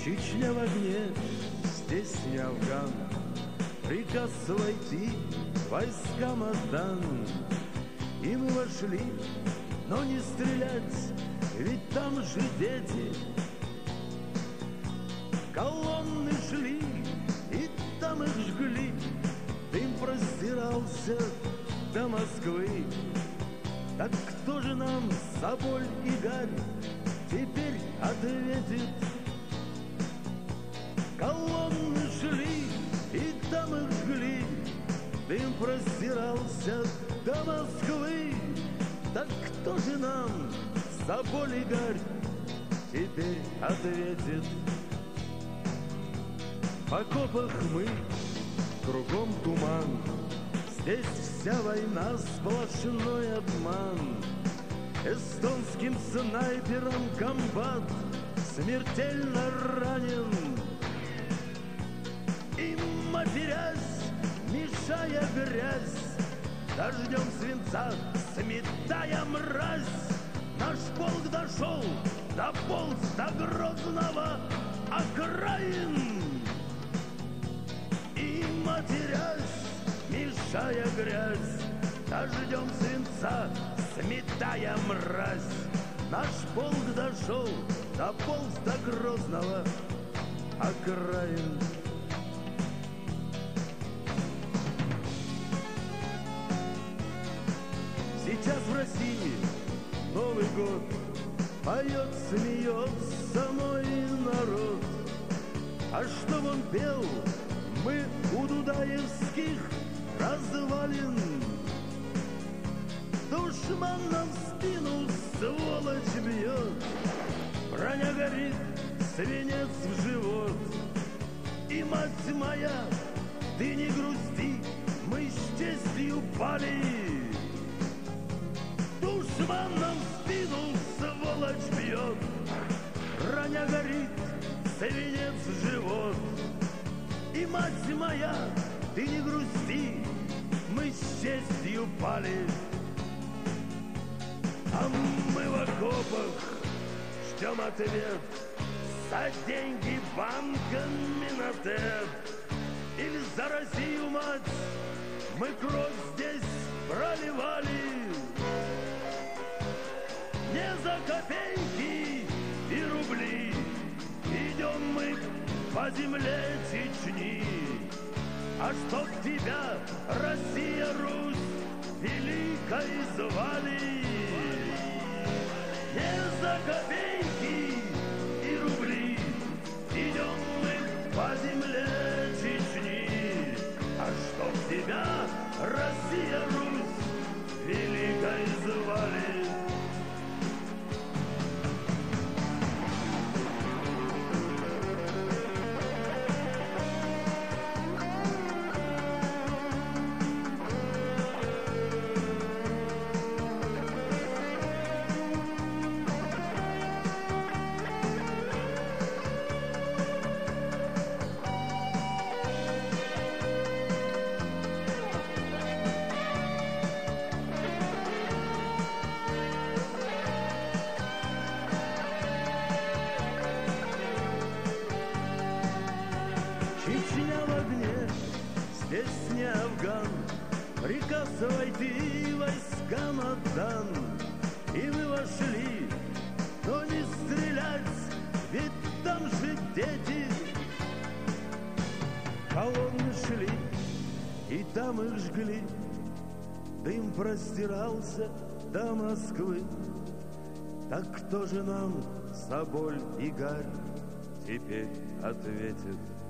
Чечня в огне, здесь не Афган. Приказ войти войскам отдан. И мы вошли, но не стрелять, ведь там же дети. Колонны шли, и там их жгли. Дым простирался до Москвы. Так кто же нам, Соболь и Гарь, теперь ответит? Колонны шли, и там их жгли. Дым простирался до Москвы. Так кто же нам, Соболь и Гарь, теперь ответит? В окопах мы, кругом туман. Здесь вся война сплошной обман. Эстонским снайпером комбат смертельно ранен. И матерясь, мешая грязь, дождем свинца сметая мразь, наш полк дошел, дополз до Грозного окраин. И матерясь, мешая грязь, дождем свинца сметая мразь, наш полк дошел, дополз до Грозного окраин. Сейчас в России Новый год, поет, смеется мой народ. А что он пел, мы у дудаевских развалин. Душман нам в спину, сволочь, бьет, броня горит, свинец в живот. И, мать моя, ты не грусти, мы с честью пали. Душман нам в спину, сволочь, бьет, броня горит, свинец в живот. И, мать моя, ты не грусти, мы с честью пали. А мы в окопах ждем ответ, за деньги банка Минотеп. Или за Россию, мать, мы кровь здесь проливали. Не за копейки и рубли идем мы по земле Чечни. А чтоб тебя, Россия, Русь, великой звали. Не за копейки и рубли идем мы по земле Чечни. А чтоб тебя, Россия, Русь, великой звали. Чечня в огне, здесь не Афган. Приказ войти войскам отдан. И мы вошли, но не стрелять, ведь там же дети. Колонны шли, и там их жгли. Дым простирался до Москвы. Так кто же нам, Соболь и Гарь, теперь ответит?